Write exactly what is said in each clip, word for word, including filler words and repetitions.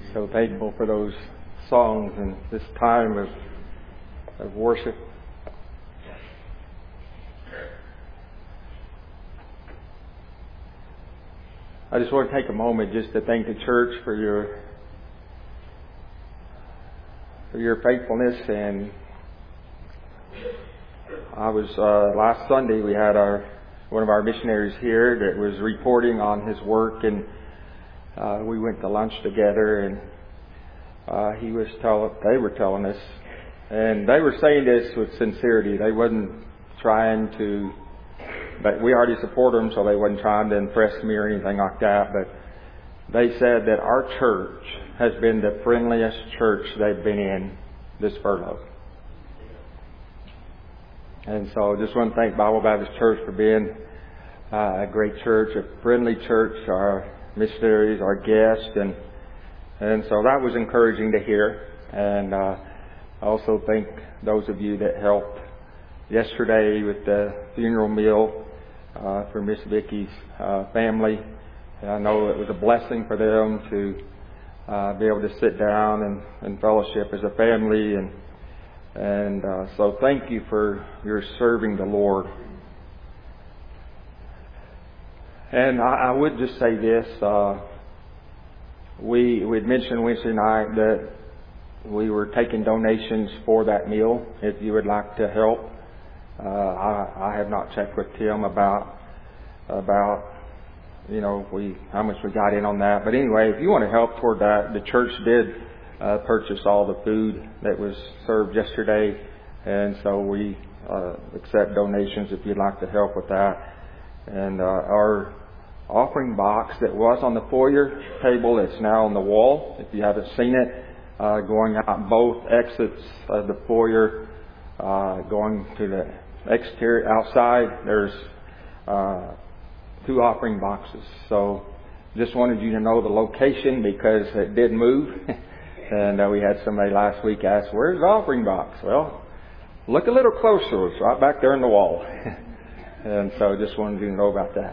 So thankful for those songs and this time of, of worship. I just want to take a moment just to thank the church for your for your faithfulness. And I was uh, last Sunday we had our one of our missionaries here that was reporting on his work, and uh, we went to lunch together, and uh, he was telling they were telling us, and they were saying this with sincerity. They wasn't trying to. But we already support them, so they wasn't trying to impress me or anything like that. But they said that our church has been the friendliest church they've been in this furlough. And so I just want to thank Bible Baptist Church for being uh, a great church, a friendly church, our missionaries, our guests. And and so that was encouraging to hear. And uh, I also thank those of you that helped yesterday with the funeral meal uh, for Miss Vicky's uh, family. And I know it was a blessing for them to uh, be able to sit down and, and fellowship as a family. And and uh, so thank you for your serving the Lord. And I, I would just say this. Uh, we we had mentioned Wednesday night that we were taking donations for that meal. If you would like to help. Uh, I, I have not checked with Tim about about you know we how much we got in on that. But anyway, if you want to help toward that, the church did uh, purchase all the food that was served yesterday, and so we uh, accept donations if you'd like to help with that. And uh, our offering box that was on the foyer table, it's now on the wall. If you haven't seen it, uh, going out both exits of the foyer, uh, going to the exterior outside, there's uh, two offering boxes. So just wanted you to know the location because it did move. And uh, we had somebody last week ask, where's the offering box? Well, look a little closer. It's right back there in the wall. And so just wanted you to know about that.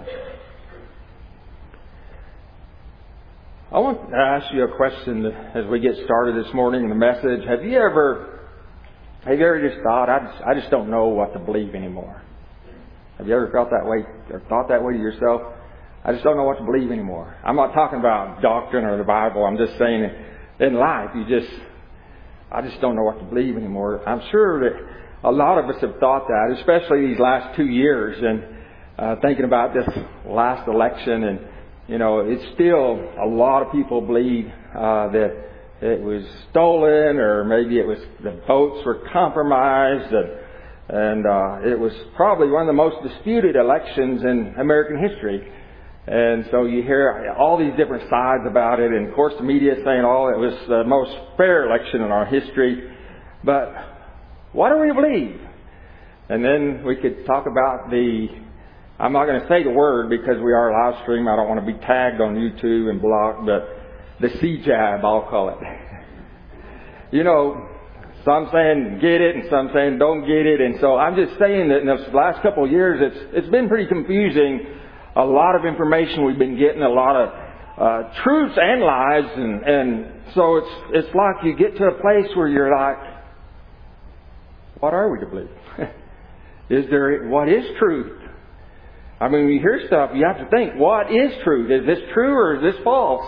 I want to ask you a question as we get started this morning in the message. Have you ever Have you ever just thought, I just, I just don't know what to believe anymore? Have you ever felt that way or thought that way to yourself? I just don't know what to believe anymore. I'm not talking about doctrine or the Bible. I'm just saying in life, you just, I just don't know what to believe anymore. I'm sure that a lot of us have thought that, especially these last two years and uh, thinking about this last election. And, you know, it's still, a lot of people believe uh, that it was stolen, or maybe it was the votes were compromised, and, and uh, it was probably one of the most disputed elections in American history. And so you hear all these different sides about it, and of course the media is saying, "Oh, it was the most fair election in our history." But what do we believe? And then we could talk about the. I'm not going to say the word because we are live stream. I don't want to be tagged on YouTube and blocked, but. The C jab, I'll call it. You know, some saying get it and some saying don't get it. And so I'm just saying that in the last couple of years, it's it's been pretty confusing. A lot of information we've been getting, a lot of uh, truths and lies. And, and so it's it's like you get to a place where you're like, what are we to believe? Is there, what is truth? I mean, when you hear stuff, you have to think, what is truth? Is this true or is this false?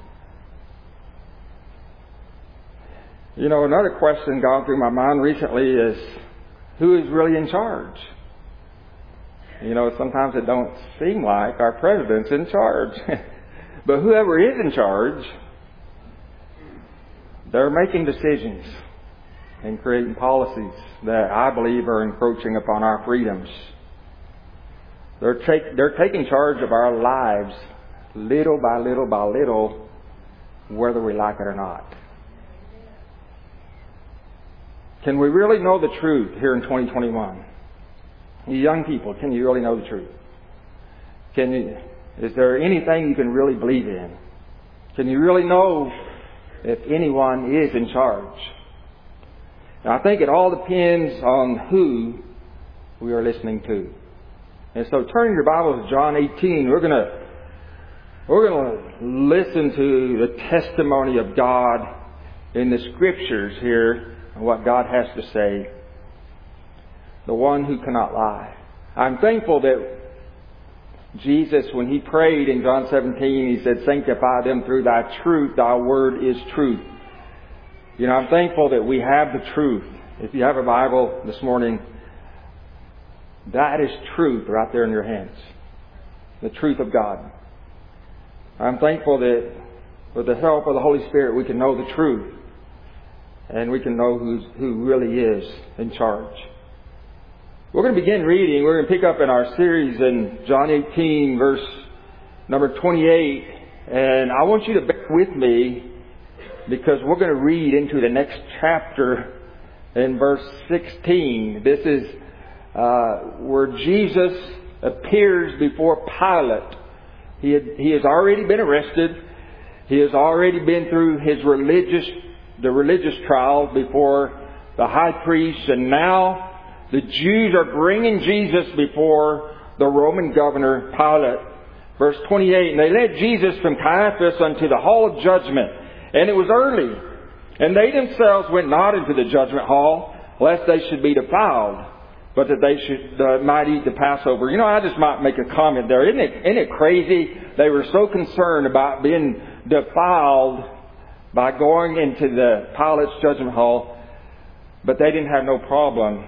You know, another question gone through my mind recently is, who is really in charge? You know, sometimes it don't seem like our president's in charge. But whoever is in charge, they're making decisions and creating policies that I believe are encroaching upon our freedoms. They're, take, they're taking charge of our lives little by little by little, whether we like it or not. Can we really know the truth here in twenty twenty-one? You young people, can you really know the truth? Can you, is there anything you can really believe in? Can you really know if anyone is in charge? Now, I think it all depends on who we are listening to. And so turning your Bible to John eighteen, we're going to We're going to listen to the testimony of God in the Scriptures here, and what God has to say. The one who cannot lie. I'm thankful that Jesus, when He prayed in John seventeen, He said, "Sanctify them through Thy truth. Thy word is truth." You know, I'm thankful that we have the truth. If you have a Bible this morning, that is truth right there in your hands. The truth of God. I'm thankful that with the help of the Holy Spirit we can know the truth. And we can know who's, who really is in charge. We're going to begin reading. We're going to pick up in our series in John eighteen, verse number twenty-eight. And I want you to bear with me, because we're going to read into the next chapter in verse sixteen. This is uh, where Jesus appears before Pilate. He, had, he has already been arrested. He has already been through his religious, the religious trial before the high priest. And now the Jews are bringing Jesus before the Roman governor Pilate. Verse twenty-eight, "And they led Jesus from Caiaphas unto the hall of judgment. And it was early, and they themselves went not into the judgment hall, lest they should be defiled, but that they should uh, might eat the Passover." You know, I just might make a comment there. Isn't it, isn't it crazy? They were so concerned about being defiled by going into the Pilate's judgment hall, but they didn't have no problem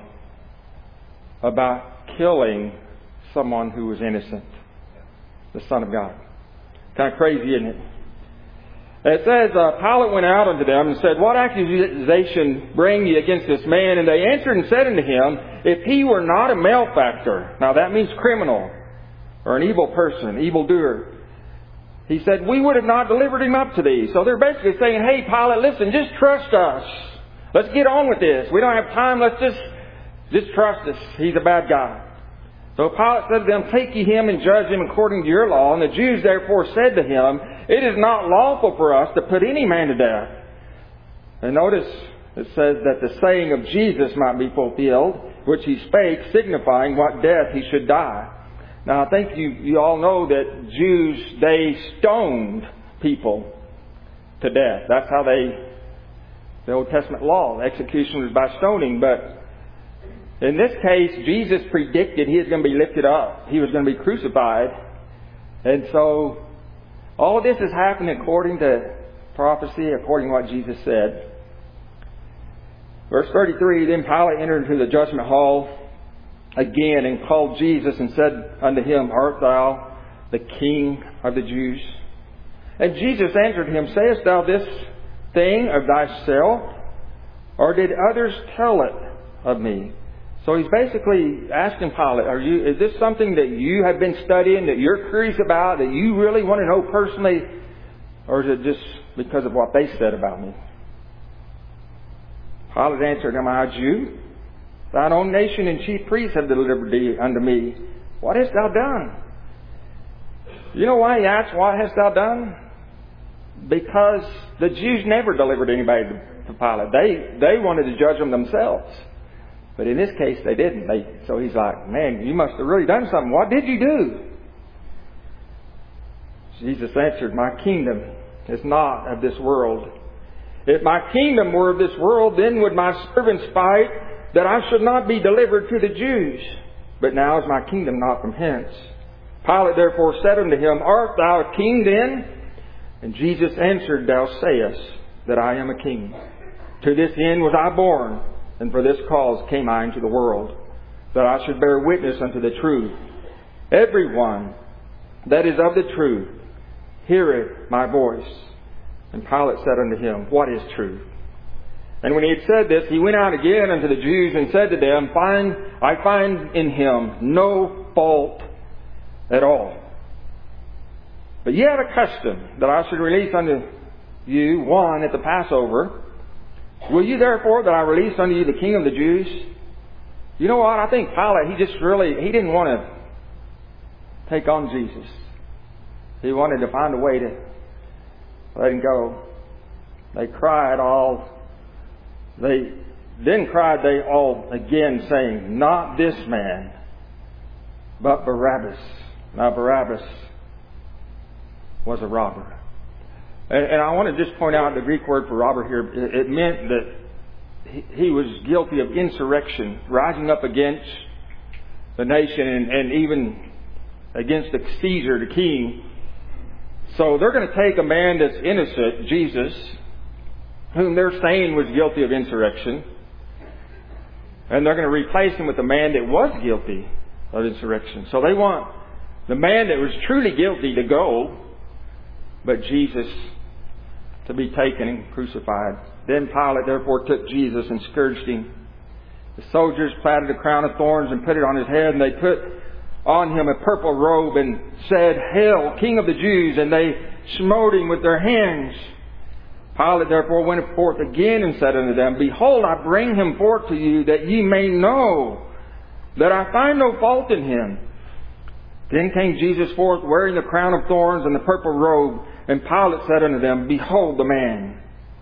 about killing someone who was innocent, the Son of God. Kind of crazy, isn't it? It says, uh, Pilate went out unto them and said, "What accusation bring ye against this man?" And they answered and said unto him, "If he were not a malefactor," now that means criminal, or an evil person, evildoer, he said, "we would have not delivered him up to thee." So they're basically saying, "Hey, Pilate, listen, just trust us. Let's get on with this. We don't have time. Let's just, just trust us. He's a bad guy." So Pilate said to them, "Take ye him and judge him according to your law." And the Jews therefore said to him, "It is not lawful for us to put any man to death." And notice it says that the saying of Jesus might be fulfilled, which he spake, signifying what death he should die. Now I think you, you all know that Jews, they stoned people to death. That's how they, the Old Testament law, execution was by stoning. But in this case, Jesus predicted he was going to be lifted up. He was going to be crucified. And so all of this is happening according to prophecy, according to what Jesus said. Verse thirty-three, "Then Pilate entered into the judgment hall again, and called Jesus, and said unto him, Art thou the King of the Jews? And Jesus answered him, Sayest thou this thing of thyself, or did others tell it of me?" So he's basically asking Pilate, "Are you? Is this something that you have been studying, that you're curious about, that you really want to know personally? Or is it just because of what they said about me?" Pilate answered him, "I, Jew, thine own nation and chief priests have delivered thee unto me. What hast thou done?" You know why he asked, "What hast thou done?" Because the Jews never delivered anybody to Pilate. They, they wanted to judge them themselves. But in this case, they didn't. They, so he's like, "Man, you must have really done something. What did you do?" Jesus answered, "My kingdom is not of this world. If my kingdom were of this world, then would my servants fight, that I should not be delivered to the Jews. But now is my kingdom not from hence." Pilate therefore said unto him, "Art thou a king then?" And Jesus answered, "Thou sayest that I am a king. To this end was I born, and for this cause came I into the world, that I should bear witness unto the truth. Everyone that is of the truth heareth my voice." And Pilate said unto him, "What is truth?" And when he had said this, he went out again unto the Jews and said to them, "Find, I find in him no fault at all. But ye have a custom that I should release unto you one at the Passover. Will you therefore that I release unto you the King of the Jews?" You know what? I think Pilate, he just really, he didn't want to take on Jesus. He wanted to find a way to let him go. They cried all, they then cried they all again, saying, "Not this man, but Barabbas." Now Barabbas was a robber. And, and I want to just point out the Greek word for robber here. It, it meant that he, he was guilty of insurrection, rising up against the nation and, and even against the Caesar, the king. So they're going to take a man that's innocent, Jesus, whom they're saying was guilty of insurrection, and they're going to replace him with a man that was guilty of insurrection. So they want the man that was truly guilty to go, but Jesus to be taken and crucified. Then Pilate therefore took Jesus and scourged him. The soldiers platted a crown of thorns and put it on his head, and they put on him a purple robe and said, "Hail, King of the Jews!" And they smote him with their hands. Pilate therefore went forth again and said unto them, "Behold, I bring him forth to you, that ye may know that I find no fault in him." Then came Jesus forth, wearing the crown of thorns and the purple robe. And Pilate said unto them, "Behold the man."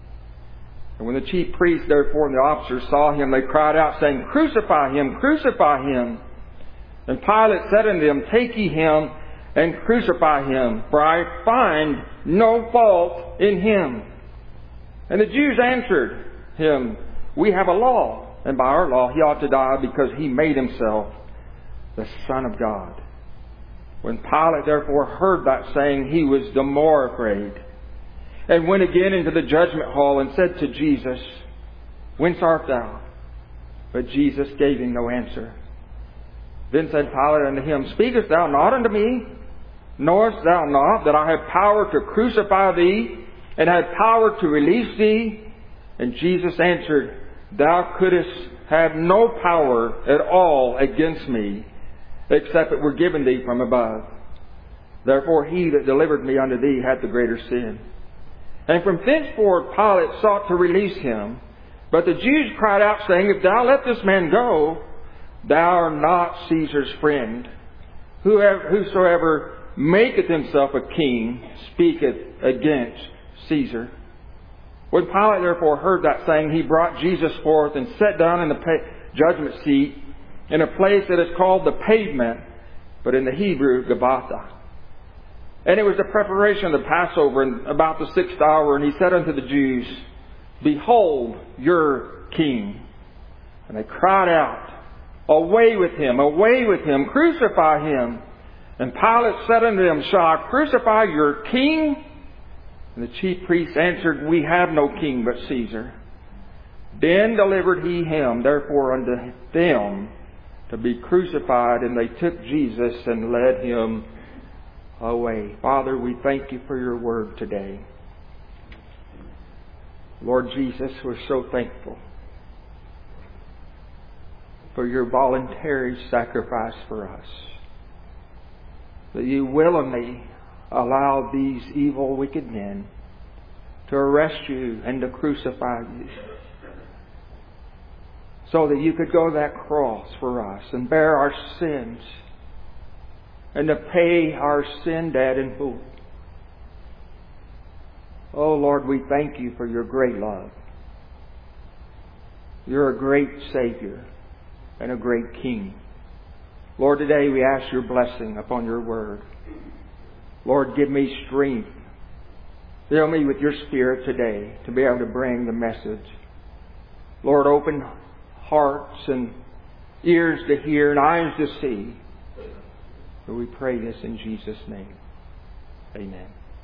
And when the chief priests therefore and the officers saw him, they cried out, saying, "Crucify him, crucify him." And Pilate said unto them, "Take ye him and crucify him, for I find no fault in him." And the Jews answered him, "We have a law, and by our law he ought to die, because he made himself the Son of God." When Pilate therefore heard that saying, he was the more afraid, and went again into the judgment hall, and said to Jesus, "Whence art thou?" But Jesus gave him no answer. Then said Pilate unto him, "Speakest thou not unto me? Knowest thou not that I have power to crucify thee, and have power to release thee?" And Jesus answered, "Thou couldst have no power at all against me, except it were given thee from above. Therefore he that delivered me unto thee hath the greater sin." And from thenceforth Pilate sought to release him. But the Jews cried out, saying, "If thou let this man go, thou art not Caesar's friend. Whoever, whosoever maketh himself a king speaketh against Caesar." When Pilate therefore heard that saying, he brought Jesus forth and sat down in the judgment seat in a place that is called the Pavement, but in the Hebrew, Gabbatha. And it was the preparation of the Passover, and about the sixth hour, and he said unto the Jews, "Behold your king." And they cried out, "Away with him, away with him, crucify him." And Pilate said unto them, "Shall I crucify your king?" And the chief priests answered, "We have no king but Caesar." Then delivered he him therefore unto them to be crucified, and they took Jesus and led him away. Father, we thank you for your word today. Lord Jesus, we're so thankful for your voluntary sacrifice for us, that you willingly allow these evil, wicked men to arrest you and to crucify you, so that you could go to that cross for us and bear our sins and to pay our sin debt in full. Oh Lord, we thank you for your great love. You're a great Savior and a great King. Lord, today we ask your blessing upon your word. Lord, give me strength. Fill me with your Spirit today to be able to bring the message. Lord, open hearts and ears to hear and eyes to see. For we pray this in Jesus' name. Amen.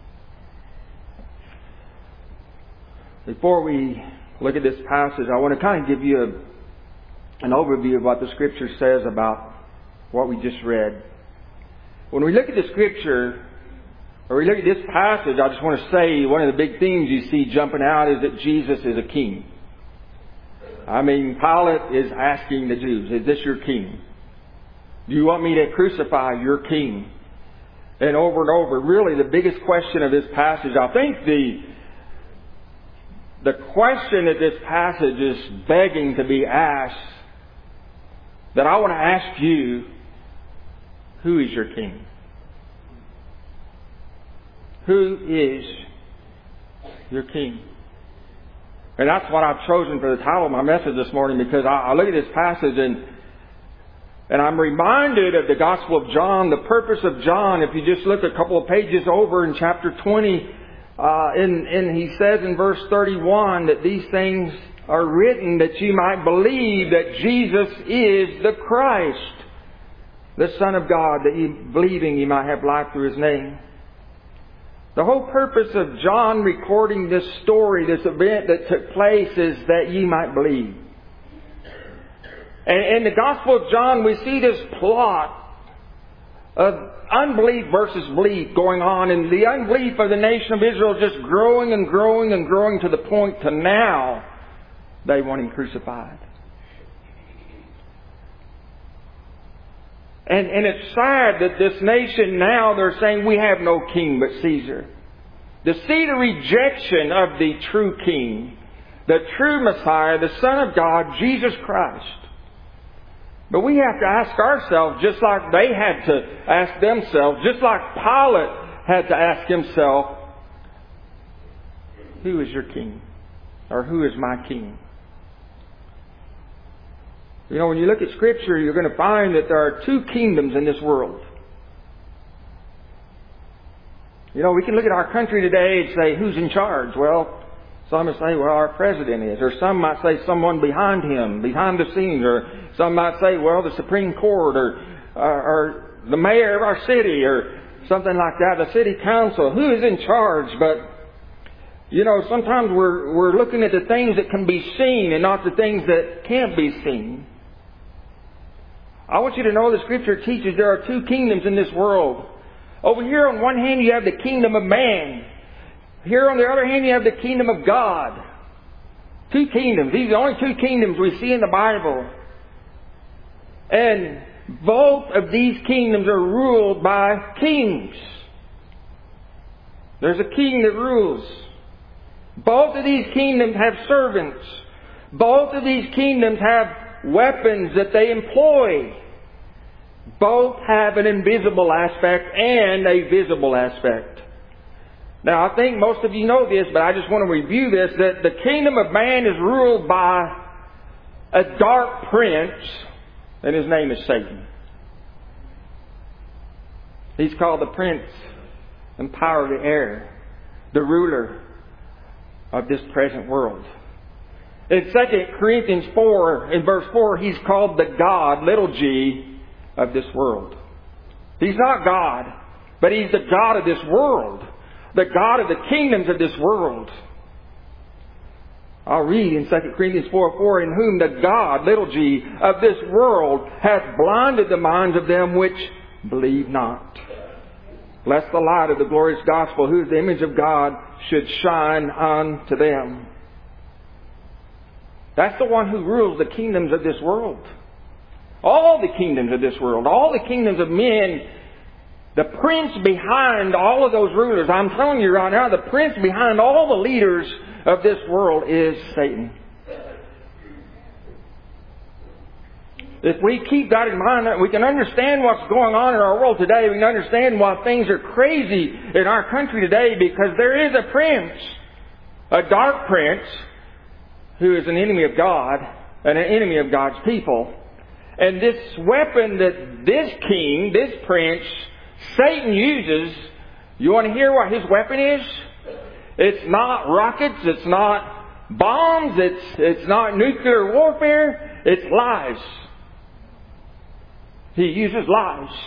Before we look at this passage, I want to kind of give you a, an overview of what the Scripture says about what we just read. When we look at the Scripture, or we look at this passage, I just want to say one of the big themes you see jumping out is that Jesus is a king. I mean, Pilate is asking the Jews, "Is this your king? Do you want me to crucify your king?" And over and over, really the biggest question of this passage, I think the the question that this passage is begging to be asked, that I want to ask you, who is your king? Who is your king? And that's what I've chosen for the title of my message this morning, because I, I look at this passage and And I'm reminded of the Gospel of John, the purpose of John. If you just look a couple of pages over in chapter twenty, uh, and, and he says in verse thirty-one that these things are written that you might believe that Jesus is the Christ, the Son of God, that you, believing you might have life through His name. The whole purpose of John recording this story, this event that took place, is that ye might believe. And in the Gospel of John, we see this plot of unbelief versus belief going on. And the unbelief of the nation of Israel just growing and growing and growing to the point to now they want Him crucified. And, and it's sad that this nation now, they're saying we have no king but Caesar. To see the rejection of the true king, the true Messiah, the Son of God, Jesus Christ. But we have to ask ourselves, just like they had to ask themselves, just like Pilate had to ask himself, who is your king? Or who is my king? You know, when you look at Scripture, you're going to find that there are two kingdoms in this world. You know, we can look at our country today and say, who's in charge? Well, some might say, well, our president is. Or some might say someone behind him, behind the scenes. Or some might say, well, the Supreme Court or, or, or the mayor of our city or something like that, the city council. Who is in charge? But, you know, sometimes we're, we're looking at the things that can be seen and not the things that can't be seen. I want you to know the Scripture teaches there are two kingdoms in this world. Over here on one hand you have the kingdom of man. Here on the other hand you have the kingdom of God. Two kingdoms. These are the only two kingdoms we see in the Bible. And both of these kingdoms are ruled by kings. There's a king that rules. Both of these kingdoms have servants. Both of these kingdoms have weapons that they employ. Both have an invisible aspect and a visible aspect. Now, I think most of you know this, but I just want to review this, that the kingdom of man is ruled by a dark prince, and his name is Satan. He's called the prince and power of the air, the ruler of this present world. In Second Corinthians four, in verse four, he's called the God, little g, of this world. He's not God, but He's the God of this world. The God of the kingdoms of this world. I'll read in Second Corinthians four four, in whom the God, little g, of this world hath blinded the minds of them which believe not, lest the light of the glorious gospel, who is the image of God, should shine unto them. That's the one who rules the kingdoms of this world. All the kingdoms of this world. All the kingdoms of men. The prince behind all of those rulers. I'm telling you right now, the prince behind all the leaders of this world is Satan. If we keep that in mind, we can understand what's going on in our world today. We can understand why things are crazy in our country today, because there is a prince, a dark prince, who is an enemy of God and an enemy of God's people. And this weapon that this king, this prince, Satan uses, you want to hear what his weapon is? It's not rockets, it's not bombs, it's, it's not nuclear warfare, it's lies. He uses lies.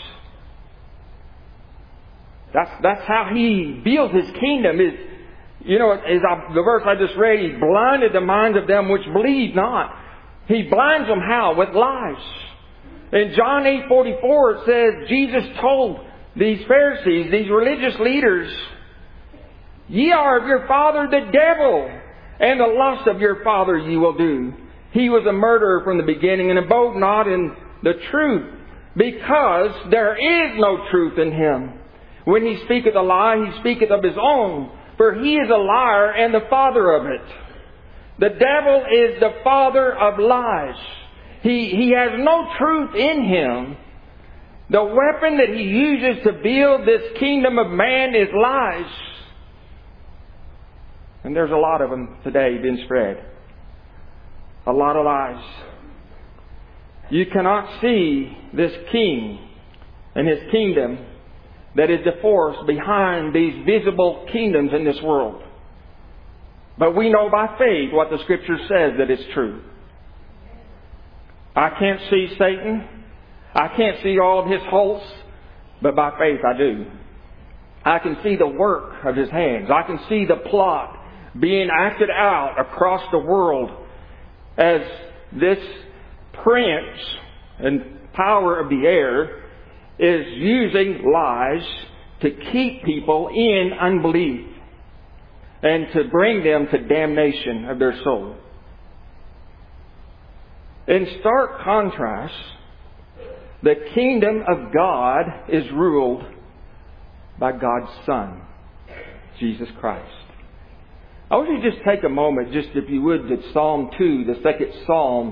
That's, that's how he builds his kingdom. Is, you know, as I, the verse I just read, He blinded the minds of them which believe not. He blinds them how? With lies. In John eight forty-four it says, Jesus told these Pharisees, these religious leaders, ye are of your father the devil, and the lust of your father ye will do. He was a murderer from the beginning, and abode not in the truth, because there is no truth in him. When he speaketh a lie, he speaketh of his own, for he is a liar and the father of it. The devil is the father of lies. He, he has no truth in him. The weapon that he uses to build this kingdom of man is lies. And there's a lot of them today being spread. A lot of lies. You cannot see this king and his kingdom that is the force behind these visible kingdoms in this world. But we know by faith what the Scripture says that it's true. I can't see Satan. I can't see all of his hosts. But by faith I do. I can see the work of his hands. I can see the plot being acted out across the world as this prince and power of the air is using lies to keep people in unbelief and to bring them to damnation of their soul. In stark contrast, the kingdom of God is ruled by God's Son, Jesus Christ. I want you to just take a moment, just if you would, to Psalm two, the second Psalm.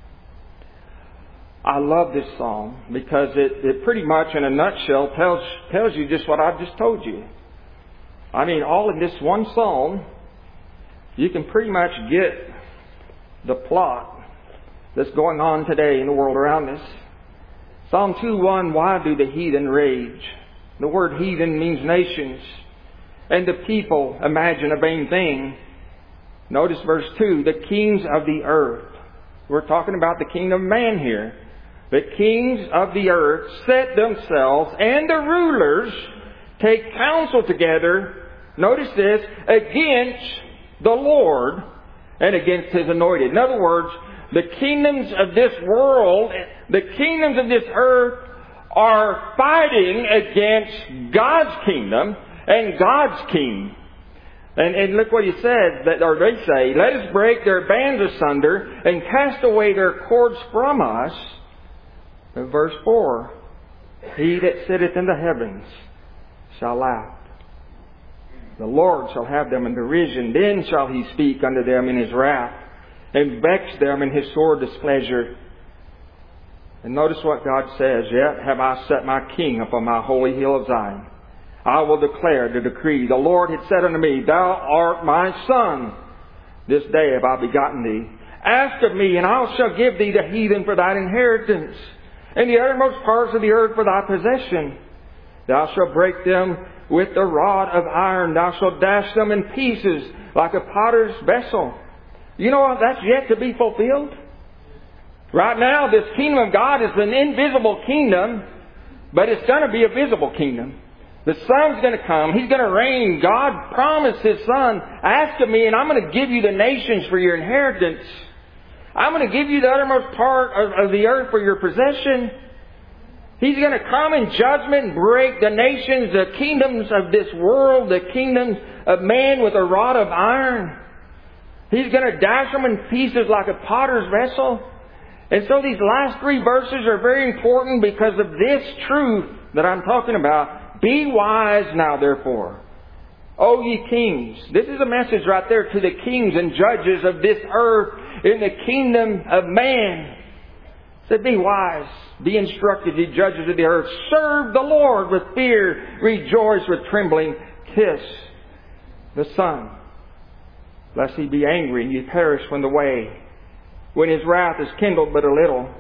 I love this Psalm because it, it pretty much in a nutshell tells, tells you just what I've just told you. I mean, all in this one Psalm, you can pretty much get the plot that's going on today in the world around us. Psalm two one, why do the heathen rage? The word heathen means nations. And the people imagine a vain thing. Notice verse two, the kings of the earth. We're talking about the kingdom of man here. The kings of the earth set themselves, and the rulers take counsel together, notice this, against the Lord and against His anointed. In other words, the kingdoms of this world, the kingdoms of this earth are fighting against God's kingdom and God's king. And, and look what he says, that, or they say, let us break their bands asunder and cast away their cords from us. And verse four, he that sitteth in the heavens shall laugh. The Lord shall have them in derision. Then shall He speak unto them in His wrath, and vex them in His sore displeasure. And notice what God says, yet have I set my king upon my holy hill of Zion. I will declare the decree. The Lord had said unto me, thou art my son. This day have I begotten thee. Ask of me, and I shall give thee the heathen for thine inheritance, and the uttermost parts of the earth for thy possession. Thou shalt break them with the rod of iron. Thou shalt dash them in pieces like a potter's vessel. You know what? That's yet to be fulfilled. Right now, this kingdom of God is an invisible kingdom, but it's going to be a visible kingdom. The Son's going to come. He's going to reign. God promised His Son, ask of me, and I'm going to give you the nations for your inheritance. I'm going to give you the uttermost part of, of the earth for your possession. He's going to come in judgment and break the nations, the kingdoms of this world, the kingdoms of man with a rod of iron. He's going to dash them in pieces like a potter's vessel. And so these last three verses are very important because of this truth that I'm talking about. Be wise now, therefore, O ye kings. This is a message right there to the kings and judges of this earth in the kingdom of man. It said, be wise, be instructed, ye judges of the earth. Serve the Lord with fear, rejoice with trembling. Kiss the Son, lest He be angry and ye perish from the way, when His wrath is kindled but a little.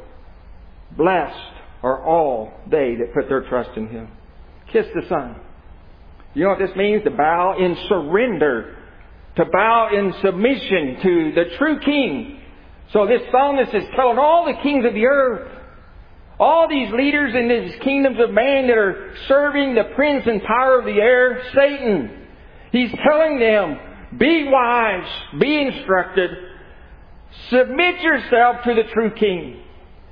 Blessed are all they that put their trust in Him. Kiss the Son. You know what this means? To bow in surrender. To bow in submission to the true King. So this psalmist is telling all the kings of the earth, all these leaders in these kingdoms of man that are serving the prince and power of the air, Satan. He's telling them, be wise, be instructed, submit yourself to the true King.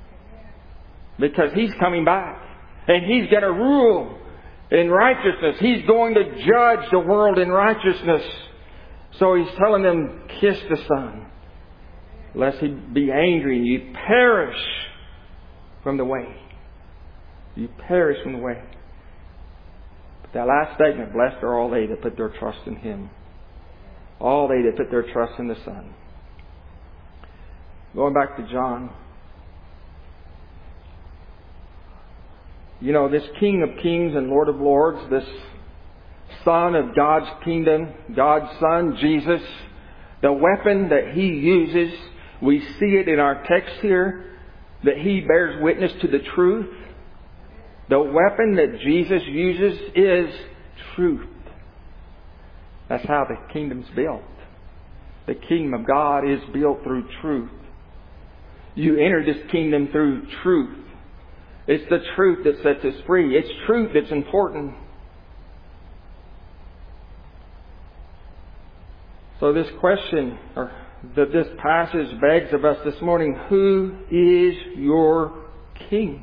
Because He's coming back. And He's going to rule in righteousness. He's going to judge the world in righteousness. So He's telling them, kiss the Son, lest He be angry and you perish from the way. You perish from the way. But that last statement, blessed are all they that put their trust in Him. All they that put their trust in the Son. Going back to John. You know, this King of Kings and Lord of Lords, this Son of God's kingdom, God's Son, Jesus, the weapon that He uses, we see it in our text here. that He bears witness to the truth. The weapon that Jesus uses is truth. That's how the kingdom's built. The kingdom of God is built through truth. You enter this kingdom through truth. It's the truth that sets us free. It's truth that's important. So this question, or that this passage begs of us this morning, who is your King?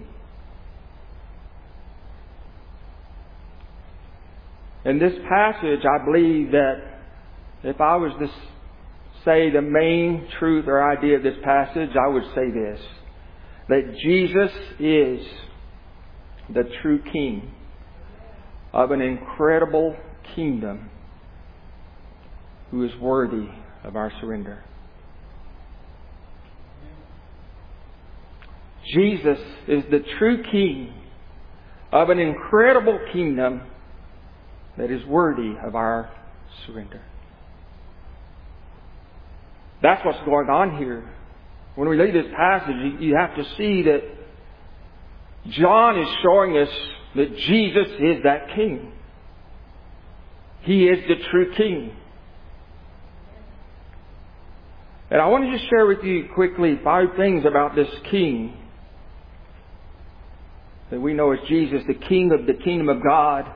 In this passage, I believe that if I was to say the main truth or idea of this passage, I would say this: that Jesus is the true King of an incredible kingdom who is worthy of our surrender. Jesus is the true King of an incredible kingdom that is worthy of our surrender. That's what's going on here. When we read this passage, you have to see that John is showing us that Jesus is that King. He is the true King. And I want to just share with you quickly five things about this King that we know as Jesus, the King of the kingdom of God.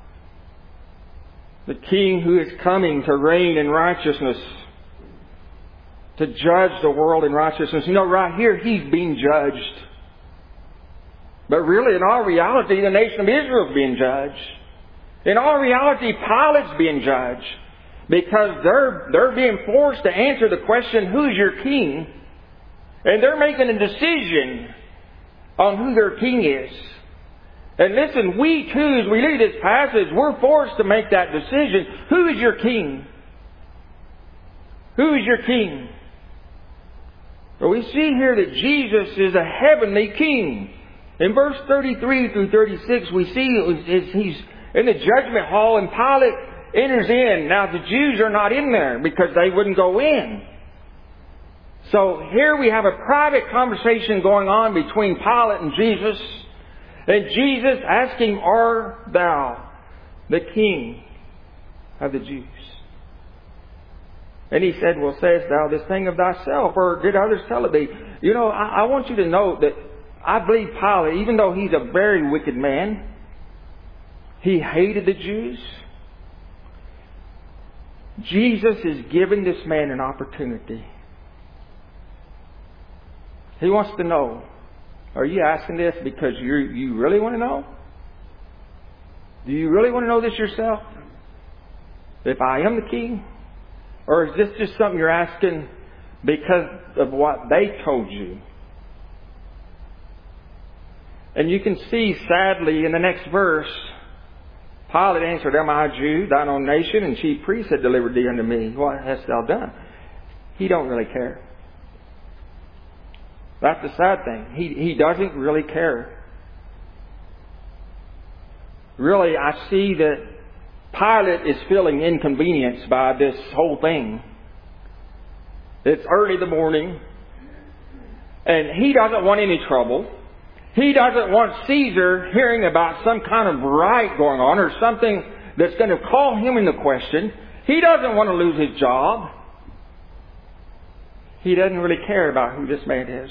The King who is coming to reign in righteousness, to judge the world in righteousness. You know, right here, He's being judged. But really, in all reality, the nation of Israel is being judged. In all reality, Pilate's being judged. Because they're, they're being forced to answer the question, who's your King? And they're making a decision on who their King is. And listen, we too, as we read this passage, we're forced to make that decision. Who is your King? Who is your King? Well, we see here that Jesus is a heavenly King. In verse thirty-three through thirty-six, we see he's in the judgment hall and Pilate enters in. Now, the Jews are not in there because they wouldn't go in. So here we have a private conversation going on between Pilate and Jesus. And Jesus asking, "Art thou the King of the Jews?" And he said, "Well, sayest thou this thing of thyself, or did others tell it thee?" You know, I, I want you to note that I believe Pilate, even though he's a very wicked man, he hated the Jews. Jesus is giving this man an opportunity. He wants to know, are you asking this because you you really want to know? Do you really want to know this yourself? If I am the King? Or is this just something you're asking because of what they told you? And you can see, sadly, in the next verse, Pilate answered, "Am I a Jew? Thine own nation and chief priests had delivered thee unto me. What hast thou done?" He don't really care. That's the sad thing. He, he doesn't really care. Really, I see that Pilate is feeling inconvenienced by this whole thing. It's early in the morning, and he doesn't want any trouble. He doesn't want Caesar hearing about some kind of riot going on or something that's going to call him into question. He doesn't want to lose his job. He doesn't really care about who this man is.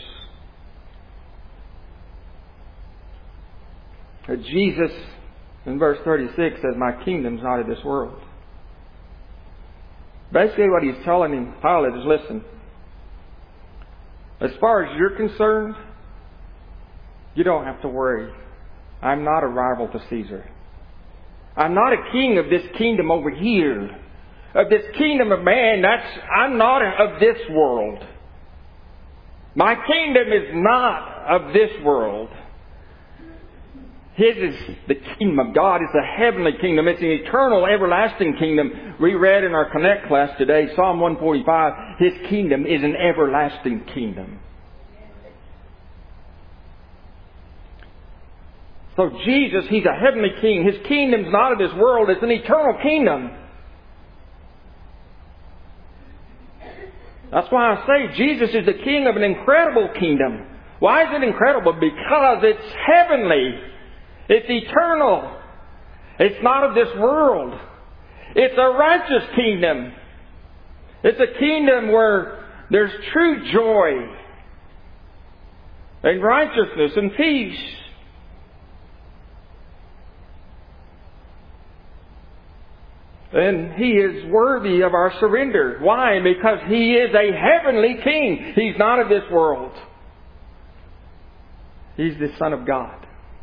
But Jesus, in verse thirty-six, says, "My kingdom's not of this world." Basically what he's telling him, Pilate, is, listen, as far as you're concerned, you don't have to worry. I'm not a rival to Caesar. I'm not a king of this kingdom over here. Of this kingdom of man, that's, I'm not of this world. My kingdom is not of this world. His is the kingdom of God. It's a heavenly kingdom. It's an eternal, everlasting kingdom. We read in our Connect class today, Psalm one forty-five, His kingdom is an everlasting kingdom. So Jesus, He's a heavenly King. His kingdom's not of this world. It's an eternal kingdom. That's why I say Jesus is the King of an incredible kingdom. Why is it incredible? Because it's heavenly. It's eternal. It's not of this world. It's a righteous kingdom. It's a kingdom where there's true joy and righteousness and peace. And He is worthy of our surrender. Why? Because He is a heavenly King. He's not of this world. He's the Son of God.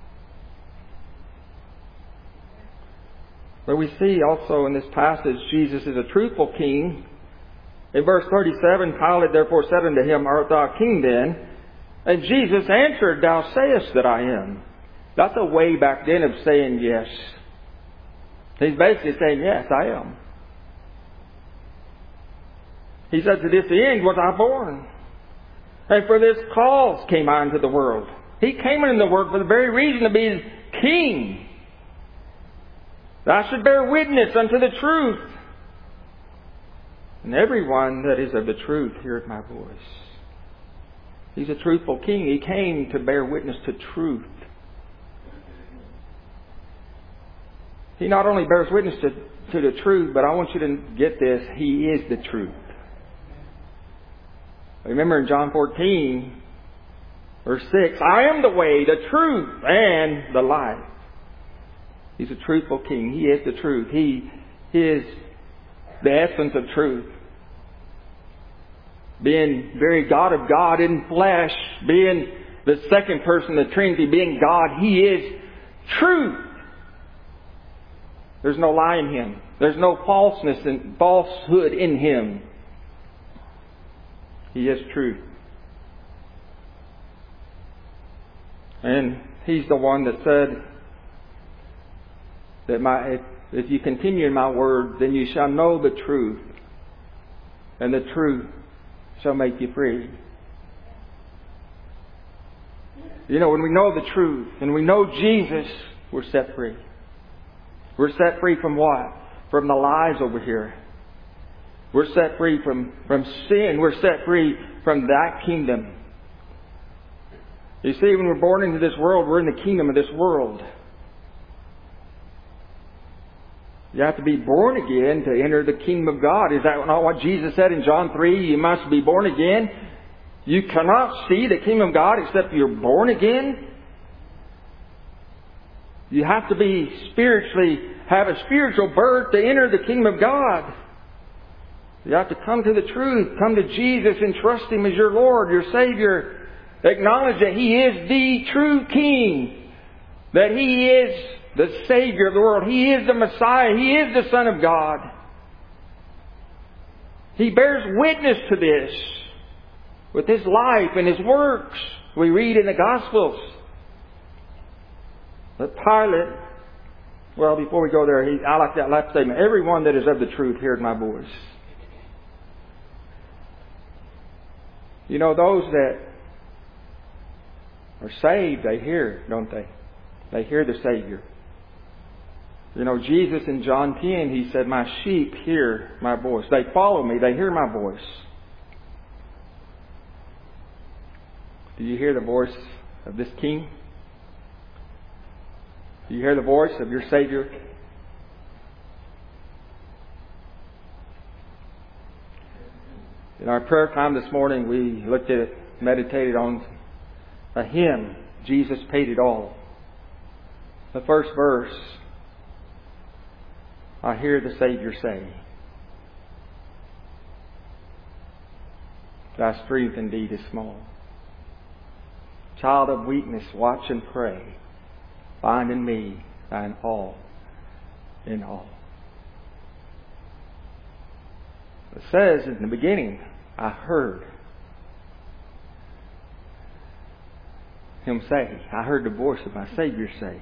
But we see also in this passage, Jesus is a truthful King. In verse thirty-seven, Pilate therefore said unto him, Art thou King then? And Jesus answered, Thou sayest that I am. That's a way back then of saying yes. He's basically saying, yes, I am. He said, To this end was I born. And for this cause came I into the world. He came into the world for the very reason to be King. That I should bear witness unto the truth. And everyone that is of the truth heareth my voice. He's a truthful King. He came to bear witness to truth. He not only bears witness to, to the truth, but I want you to get this. He is the truth. Remember in John fourteen, verse six, I am the way, the truth, and the life. He's a truthful King. He is the truth. He is the essence of truth. Being very God of God in flesh, being the second person of the Trinity, being God, He is truth. There's no lie in Him. There's no falseness and falsehood in Him. He is truth. And He's the one that said that my, if, if you continue in my word, then you shall know the truth, and the truth shall make you free. You know, when we know the truth and we know Jesus, we're set free. We're set free from what? From the lies over here. We're set free from, from sin. We're set free from that kingdom. You see, when we're born into this world, we're in the kingdom of this world. You have to be born again to enter the kingdom of God. Is that not what Jesus said in John three? You must be born again. You cannot see the kingdom of God except you're born again. You have to be spiritually, have a spiritual birth to enter the kingdom of God. You have to come to the truth. Come to Jesus and trust Him as your Lord, your Savior. Acknowledge that He is the true King. That He is the Savior of the world. He is the Messiah. He is the Son of God. He bears witness to this with His life and His works. We read in the Gospels. But Pilate, well, before we go there, he, I like that last statement. Everyone that is of the truth hears my voice. You know, those that are saved, they hear, don't they? They hear the Savior. You know, Jesus in John ten, He said, my sheep hear my voice. They follow me. They hear my voice. Do you hear the voice of this King? Do you hear the voice of your Savior? In our prayer time this morning, we looked at it, meditated on a hymn, Jesus Paid It All. The first verse, I hear the Savior say, Thy strength indeed is small. Child of weakness, watch and pray. Find in me thine all in all. It says in the beginning, I heard Him say, I heard the voice of my Savior say.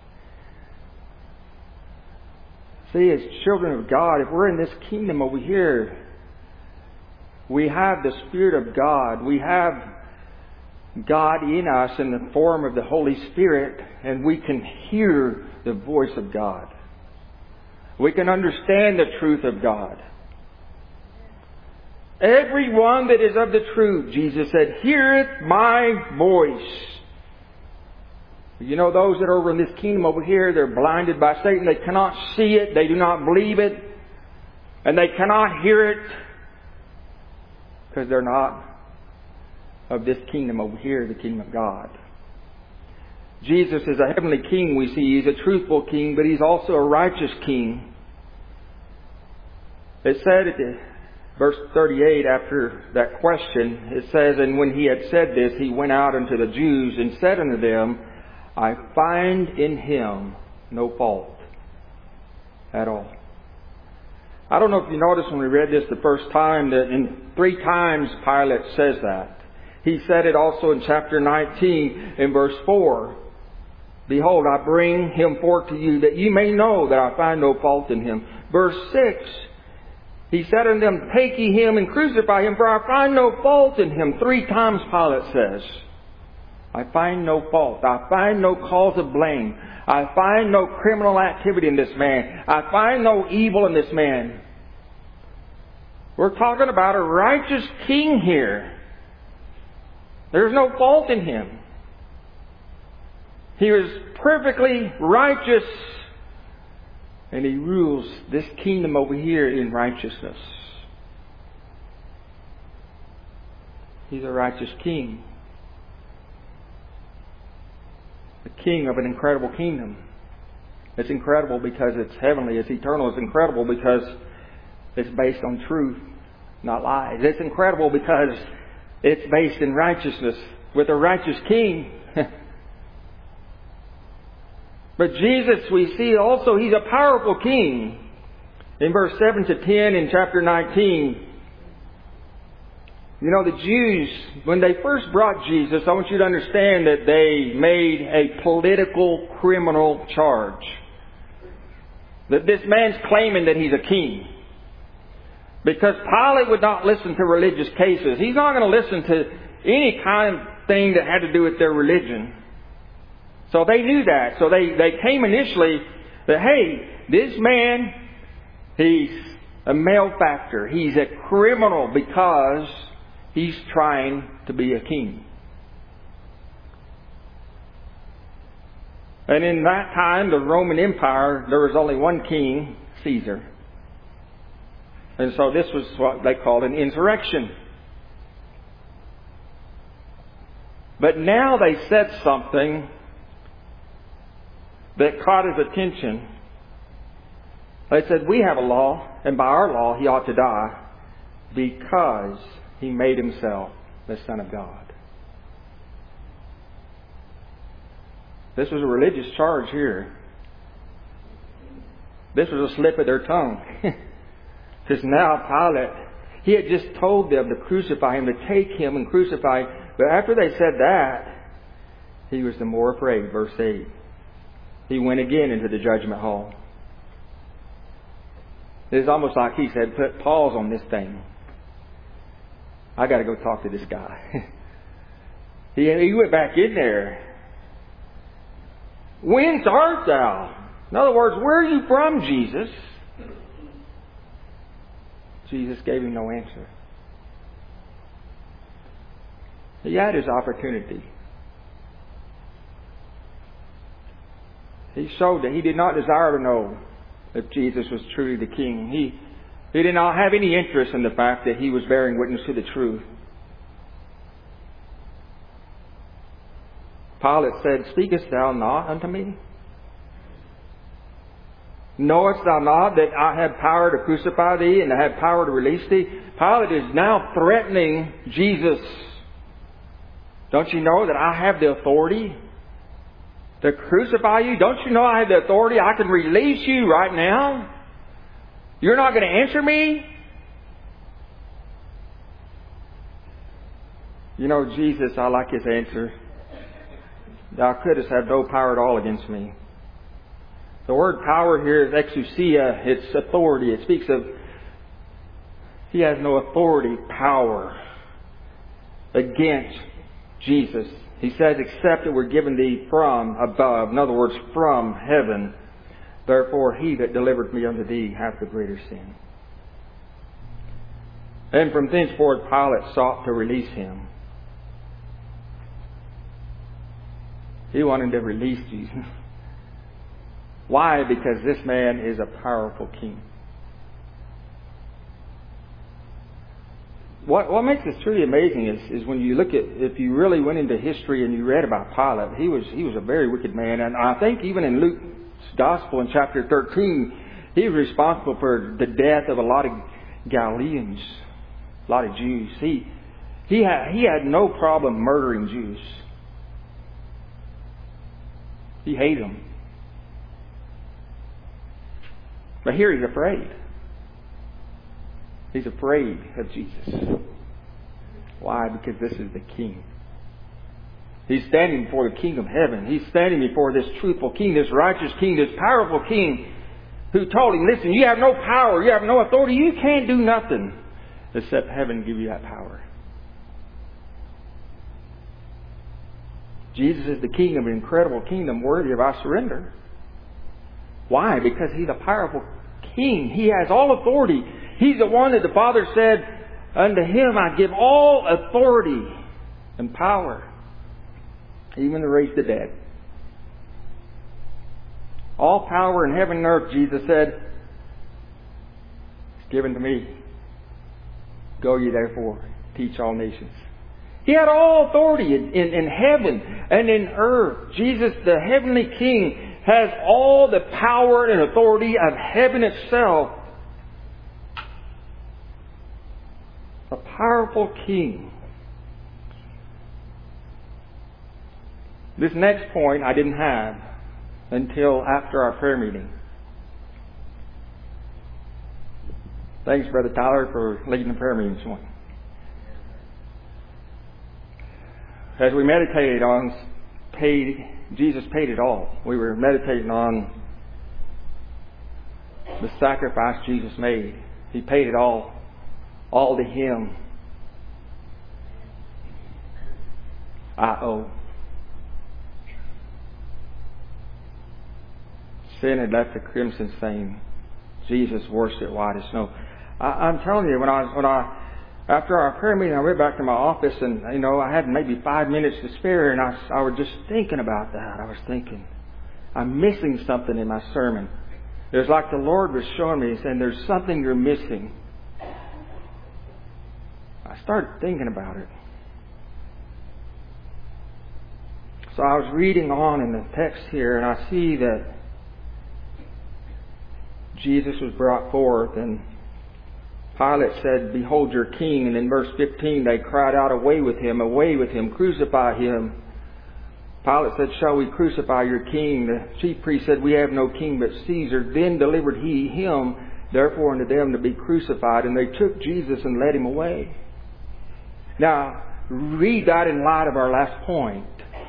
See, as children of God, if we're in this kingdom over here, we have the Spirit of God. We have God in us in the form of the Holy Spirit, and we can hear the voice of God. We can understand the truth of God. Everyone that is of the truth, Jesus said, heareth my voice. You know, those that are over in this kingdom over here, they're blinded by Satan. They cannot see it. They do not believe it. And they cannot hear it. Because they're not of this kingdom over here, the kingdom of God. Jesus is a heavenly king, we see. He's a truthful king, but He's also a righteous king. It said at the verse thirty-eight, after that question, it says, and when He had said this, He went out unto the Jews and said unto them, I find in Him no fault at all. I don't know if you noticed when we read this the first time that in three times Pilate says that. He said it also in chapter nineteen in verse four. Behold, I bring Him forth to you that ye may know that I find no fault in Him. Verse six. He said unto them, take ye Him and crucify Him, for I find no fault in Him. Three times Pilate says, I find no fault. I find no cause of blame. I find no criminal activity in this man. I find no evil in this man. We're talking about a righteous king here. There's no fault in Him. He is perfectly righteous. And He rules this kingdom over here in righteousness. He's a righteous king. The king of an incredible kingdom. It's incredible because it's heavenly. It's eternal. It's incredible because it's based on truth, not lies. It's incredible because it's based in righteousness with a righteous king. But Jesus, we see also, He's a powerful king. In verse seven to ten in chapter nineteen, you know, the Jews, when they first brought Jesus, I want you to understand that they made a political criminal charge. That this man's claiming that he's a king. Because Pilate would not listen to religious cases. He's not going to listen to any kind of thing that had to do with their religion. So they knew that. So they, they came initially that, hey, this man, he's a malefactor. He's a criminal because he's trying to be a king. And in that time, the Roman Empire, there was only one king, Caesar. And so this was what they called an insurrection. But now they said something that caught his attention. They said, we have a law, and by our law he ought to die because he made himself the Son of God. This was a religious charge here. This was a slip of their tongue. Because now Pilate, he had just told them to crucify Him, to take Him and crucify Him. But after they said that, he was the more afraid. Verse eight. He went again into the judgment hall. It's almost like he said, put pause on this thing. I got to go talk to this guy. he, he went back in there. Whence art thou? In other words, where are you from, Jesus? Jesus gave him no answer. He had his opportunity. He showed that he did not desire to know if Jesus was truly the king. He, he did not have any interest in the fact that he was bearing witness to the truth. Pilate said, speakest thou not unto me? Knowest thou not that I have power to crucify thee and I have power to release thee? Pilate is now threatening Jesus. Don't you know that I have the authority to crucify you? Don't you know I have the authority? I can release you right now. You're not going to answer me? You know, Jesus, I like His answer. Thou couldst have no power at all against me. The word power here is exousia. It's authority. It speaks of He has no authority, power against Jesus. He says, except it were given thee from above. In other words, from heaven. Therefore, He that delivered me unto thee hath the greater sin. And from thenceforth Pilate sought to release him. He wanted to release Jesus. Why? Because this man is a powerful king. What what makes this truly amazing is, is when you look at, if you really went into history and you read about Pilate, he was he was a very wicked man. And I think even in Luke's Gospel in chapter thirteen, he was responsible for the death of a lot of Galileans, a lot of Jews. He he had he had no problem murdering Jews. He hated them. But here he's afraid. He's afraid of Jesus. Why? Because this is the King. He's standing before the King of heaven. He's standing before this truthful King, this righteous King, this powerful King who told him, listen, you have no power, you have no authority, you can't do nothing except heaven give you that power. Jesus is the King of an incredible kingdom worthy of our surrender. Why? Because He's a powerful King. He has all authority. He's the one that the Father said, unto Him I give all authority and power, even to raise the dead. All power in heaven and earth, Jesus said, is given to me. Go ye therefore, teach all nations. He had all authority in, in, in heaven and in earth. Jesus, the heavenly King, has all the power and authority of heaven itself. A powerful King. This next point I didn't have until after our prayer meeting. Thanks, Brother Tyler, for leading the prayer meeting this morning. As we meditated on paid, Jesus paid it all. We were meditating on the sacrifice Jesus made. He paid it all. All to Him. I owe. Sin had left a crimson stain. Jesus washed it white as snow. I, I'm telling you, when I when I after our prayer meeting, I went back to my office, and you know I had maybe five minutes to spare, and I I was just thinking about that. I was thinking, I'm missing something in my sermon. It was like the Lord was showing me, saying, "There's something you're missing." I started thinking about it. So I was reading on in the text here, and I see that Jesus was brought forth, and Pilate said, "Behold your king." And in verse fifteen, they cried out, "Away with him, away with him, crucify him." Pilate said, "Shall we crucify your king?" The chief priest said, "We have no king but Caesar." Then delivered he him, therefore, unto them to be crucified. And they took Jesus and led him away. Now, read that in light of our last point.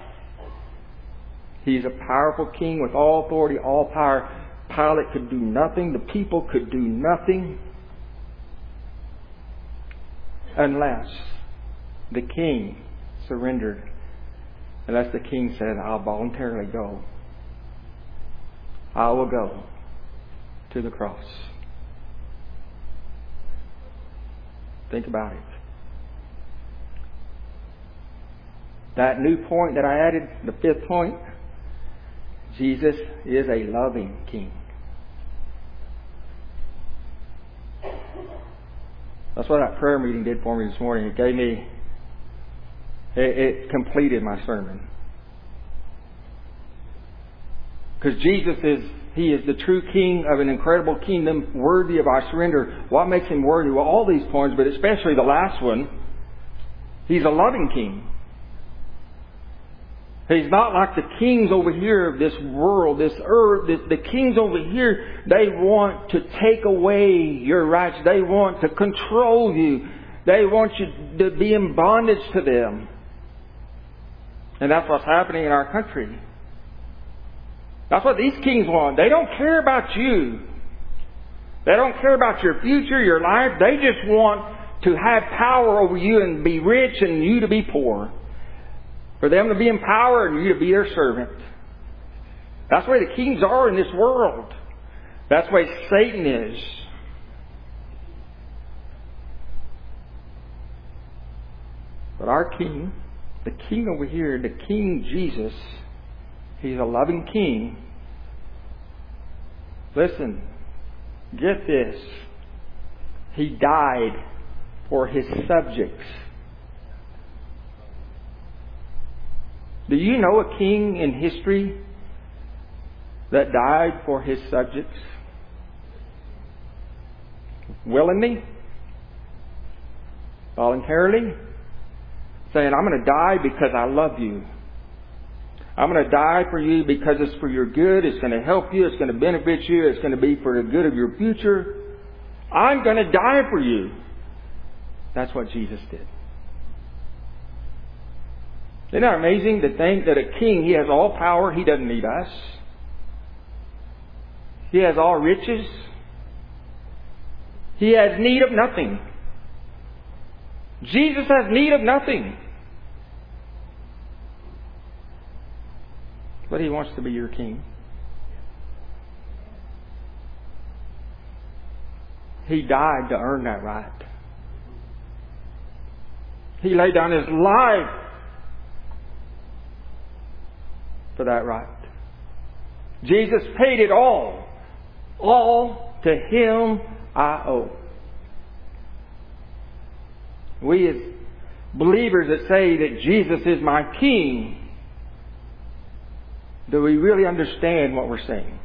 He's a powerful king with all authority, all power. Pilate could do nothing. The people could do nothing unless the king surrendered. Unless the king said, "I'll voluntarily go. I will go to the cross." Think about it. That new point that I added, the fifth point, Jesus is a loving king. That's what that prayer meeting did for me this morning. It gave me, it, it completed my sermon. Because Jesus is, He is the true King of an incredible kingdom, worthy of our surrender. What makes Him worthy? Well, all these points, but especially the last one. He's a loving King. He's not like the kings over here of this world, this earth. The, the kings over here, they want to take away your rights. They want to control you. They want you to be in bondage to them. And that's what's happening in our country. That's what these kings want. They don't care about you. They don't care about your future, your life. They just want to have power over you and be rich and you to be poor. For them to be in power and you to be their servant. That's where the kings are in this world. That's where Satan is. But our King, the King over here, the King Jesus, He's a loving King. Listen, get this. He died for His subjects. Do you know a king in history that died for his subjects? Willingly? Voluntarily? Saying, I'm going to die because I love you. I'm going to die for you because it's for your good. It's going to help you. It's going to benefit you. It's going to be for the good of your future. I'm going to die for you. That's what Jesus did. Isn't that amazing to think that a king, he has all power. He doesn't need us. He has all riches. He has need of nothing. Jesus has need of nothing. But He wants to be your king. He died to earn that right. He laid down His life for that right. Jesus paid it all. All to Him I owe. We as believers that say that Jesus is my King, do we really understand what we're saying?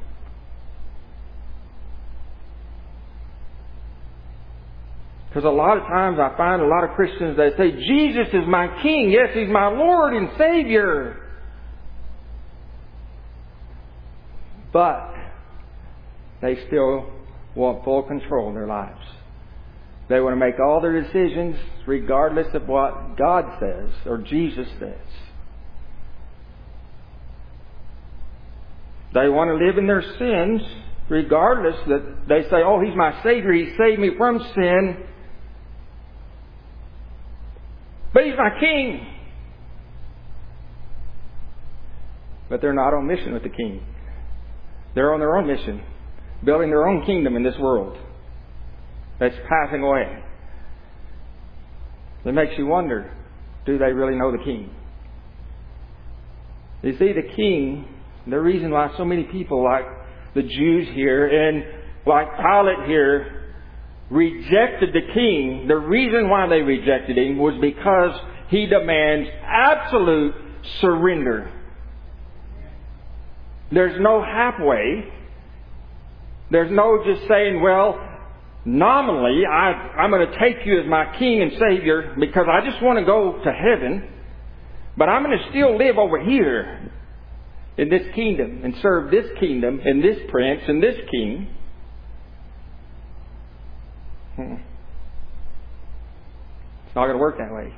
Because a lot of times I find a lot of Christians that say, Jesus is my King. Yes, He's my Lord and Savior. But they still want full control in their lives. They want to make all their decisions regardless of what God says or Jesus says. They want to live in their sins regardless that they say, oh, He's my Savior. He saved me from sin. But He's my King. But they're not on mission with the King. They're on their own mission, building their own kingdom in this world that's passing away. It makes you wonder, do they really know the King? You see, the King, the reason why so many people like the Jews here and like Pilate here rejected the King, the reason why they rejected Him was because He demands absolute surrender. There's no halfway. There's no just saying, well, nominally, I, I'm going to take you as my King and Savior because I just want to go to heaven. But I'm going to still live over here in this kingdom and serve this kingdom and this prince and this king. Hmm. It's not going to work that way.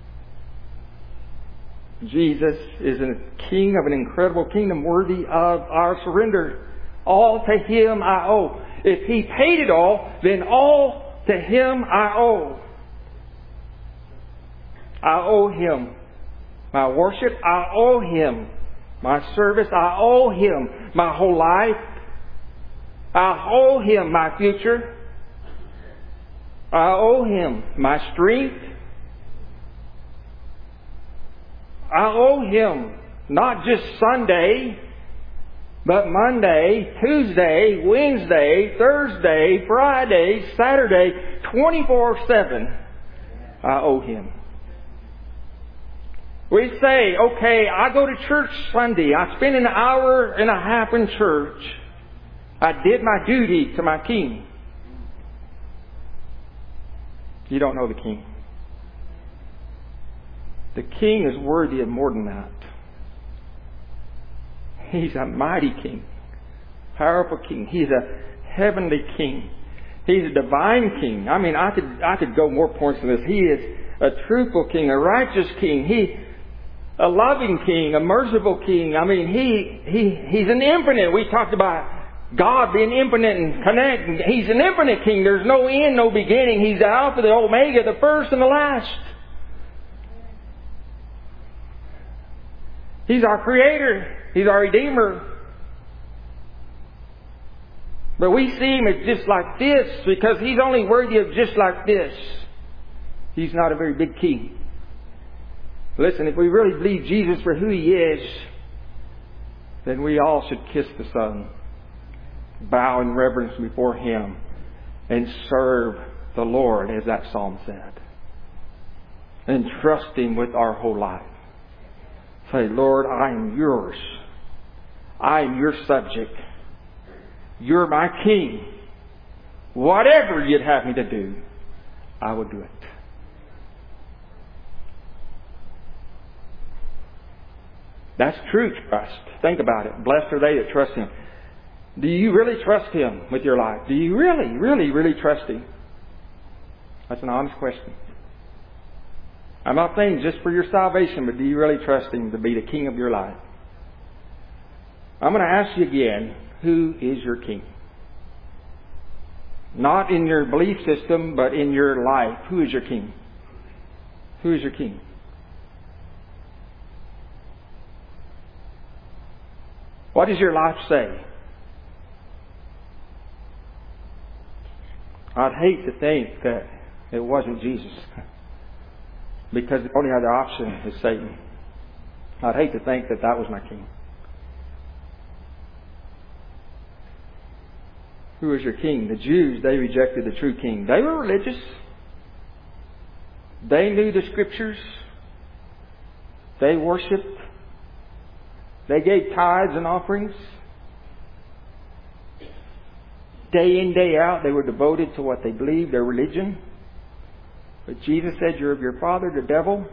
Jesus is a King of an incredible kingdom worthy of our surrender. All to Him I owe. If He paid it all, then all to Him I owe. I owe Him my worship. I owe Him my service. I owe Him my whole life. I owe Him my future. I owe Him my strength. I owe Him not just Sunday, but Monday, Tuesday, Wednesday, Thursday, Friday, Saturday, twenty-four seven. I owe Him. We say, okay, I go to church Sunday. I spend an hour and a half in church. I did my duty to my King. You don't know the King. The King is worthy of more than that. He's a mighty King, powerful King. He's a heavenly King. He's a divine King. I mean, I could I could go more points than this. He is a truthful King, a righteous King. He, a loving King, a merciful King. I mean, he he he's an infinite. We talked about God being infinite and connected. He's an infinite King. There's no end, no beginning. He's the Alpha, the Omega, the first and the last. He's our Creator. He's our Redeemer. But we see Him as just like this because He's only worthy of just like this. He's not a very big King. Listen, if we really believe Jesus for who He is, then we all should kiss the Son, bow in reverence before Him, and serve the Lord, as that psalm said. And trust Him with our whole life. Say, Lord, I am yours. I am your subject. You're my King. Whatever you'd have me to do, I will do it. That's true trust. Think about it. Blessed are they that trust Him. Do you really trust Him with your life? Do you really, really, really trust Him? That's an honest question. I'm not saying just for your salvation, but do you really trust Him to be the King of your life? I'm going to ask you again, who is your King? Not in your belief system, but in your life. Who is your King? Who is your King? What does your life say? I'd hate to think that it wasn't Jesus, because the only other option is Satan. I'd hate to think that that was my King. Who is your King? The Jews, they rejected the true King. They were religious. They knew the Scriptures. They worshipped. They gave tithes and offerings. Day in, day out, they were devoted to what they believed, their religion. But Jesus said, you're of your father, the devil.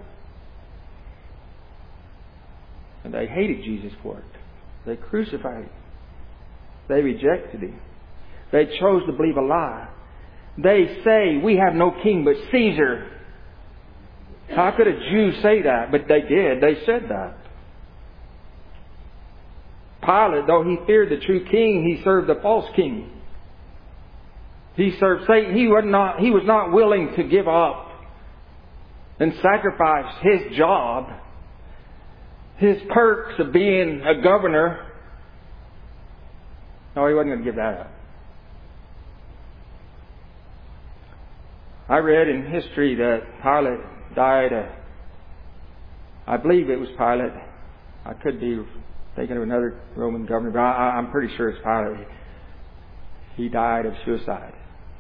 And they hated Jesus for it. They crucified Him. They rejected Him. They chose to believe a lie. They say, we have no king but Caesar. How could a Jew say that? But they did. They said that. Pilate, though he feared the true king, he served the false king. He served Satan. He was not, he was not willing to give up and sacrifice his job, his perks of being a governor. No, he wasn't going to give that up. I read in history that Pilate died, uh, I believe it was Pilate. I could be thinking of another Roman governor, but I, I'm pretty sure it's Pilate. He died of suicide.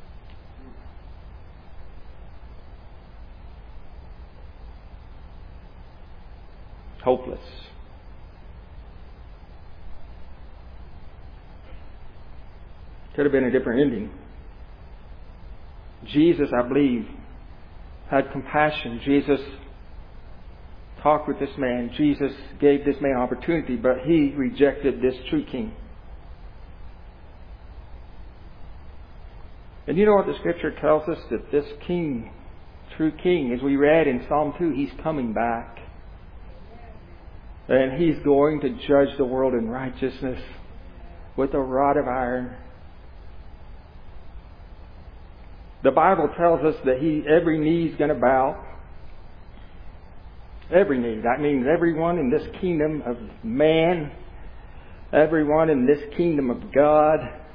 Hopeless. Could have been a different ending. Jesus, I believe, had compassion. Jesus talked with this man. Jesus gave this man opportunity, but he rejected this true king. And you know what the Scripture tells us? That this king, true king, as we read in Psalm two, he's coming back. And he's going to judge the world in righteousness with a rod of iron. The Bible tells us that he, every knee is going to bow. Every knee. That means everyone in this kingdom of man, everyone in this kingdom of God,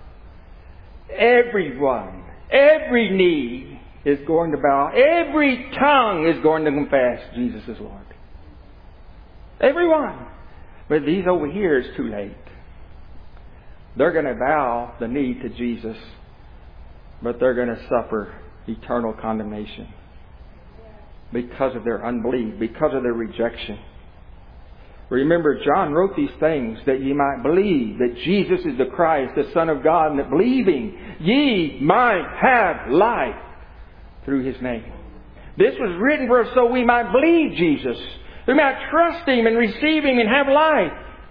everyone, every knee is going to bow. Every tongue is going to confess Jesus is Lord. Everyone. But these over here is too late. They're going to bow the knee to Jesus, but they're going to suffer eternal condemnation because of their unbelief, because of their rejection. Remember, John wrote these things that ye might believe that Jesus is the Christ, the Son of God, and that believing ye might have life through His name. This was written for us so we might believe Jesus. We might trust Him and receive Him and have life.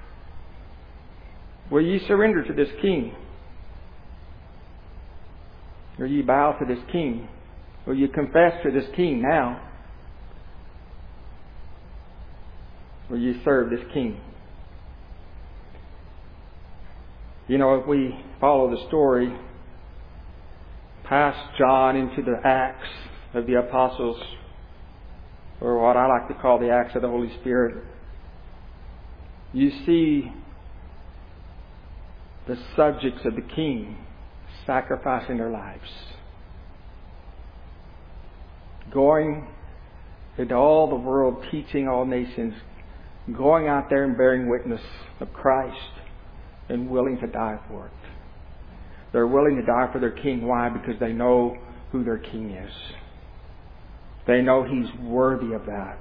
Will ye surrender to this King? Will you bow to this King? Will you confess to this King now? Will you serve this King? You know, if we follow the story past John into the Acts of the Apostles, or what I like to call the Acts of the Holy Spirit, you see the subjects of the King sacrificing their lives, going into all the world, teaching all nations, going out there and bearing witness of Christ and willing to die for it. They're willing to die for their King. Why? Because they know who their King is. They know He's worthy of that.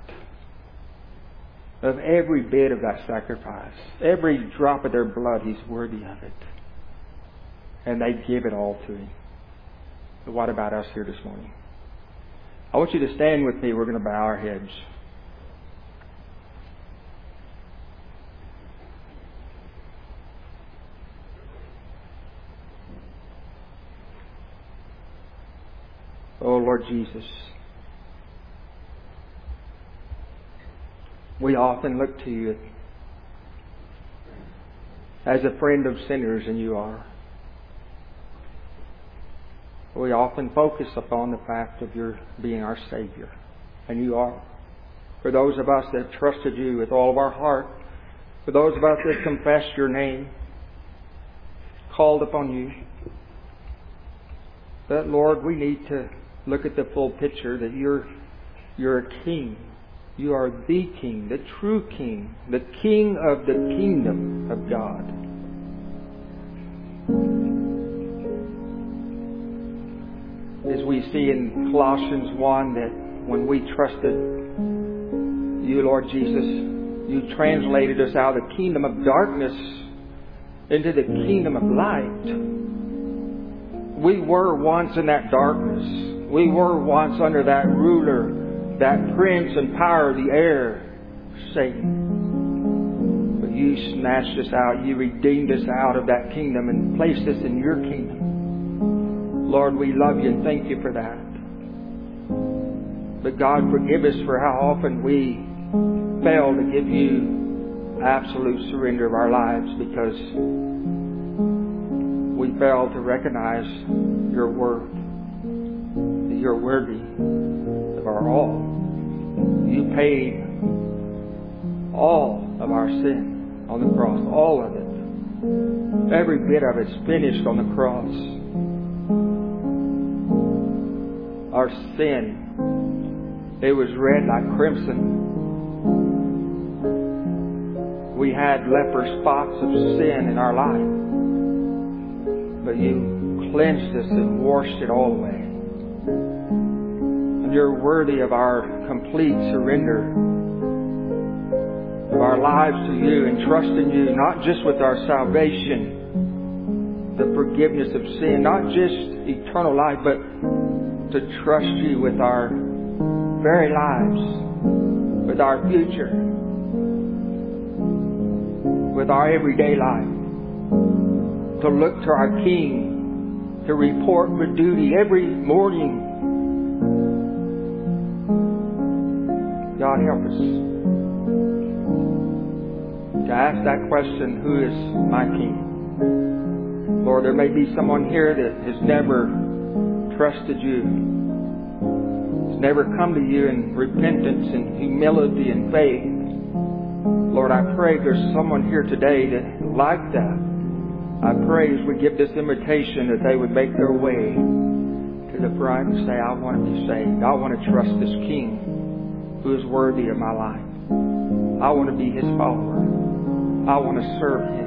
Of every bit of that sacrifice. Every drop of their blood, He's worthy of it. And they give it all to Him. But what about us here this morning? I want you to stand with me. We're going to bow our heads. Oh, Lord Jesus, we often look to You as a friend of sinners, and You are. We often focus upon the fact of Your being our Savior, and You are. For those of us that have trusted You with all of our heart, for those of us that have confessed Your name, called upon You, that, Lord, we need to look at the full picture that You're, you're a King. You are the King, the true King, the King of the kingdom of God. As we see in Colossians one that when we trusted You, Lord Jesus, You translated us out of the kingdom of darkness into the kingdom of light. We were once in that darkness. We were once under that ruler, that prince and power of the air, Satan. But You snatched us out. You redeemed us out of that kingdom and placed us in Your kingdom. Lord, we love You and thank You for that. But God, forgive us for how often we fail to give You absolute surrender of our lives because we fail to recognize Your word. You're worthy of our all. You paid all of our sin on the cross. All of it. Every bit of it's finished on the cross. Our sin, it was red like crimson. We had leper spots of sin in our life. But You cleansed us and washed it all away. You're worthy of our complete surrender, of our lives to You and trust in You, not just with our salvation, the forgiveness of sin, not just eternal life, but to trust You with our very lives, with our future, with our everyday life, to look to our King, to report with duty every morning. God, help us to ask that question, who is my King? Lord, there may be someone here that has never trusted You, has never come to You in repentance and humility and faith. Lord, I pray there's someone here today that like that. I pray as we give this invitation that they would make their way to the front and say, I want to be saved. I want to trust this King who is worthy of my life. I want to be His follower. I want to serve Him.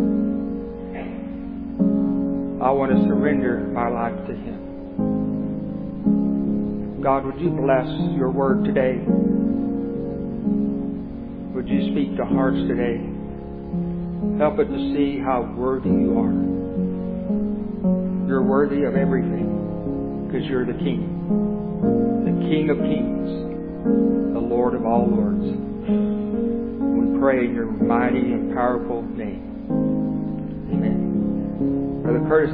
I want to surrender my life to Him. God, would You bless Your word today? Would You speak to hearts today? Help it to see how worthy You are. You're worthy of everything because You're the King. The King of kings. The Lord of all lords. We pray in Your mighty and powerful name. Amen. Brother Curtis.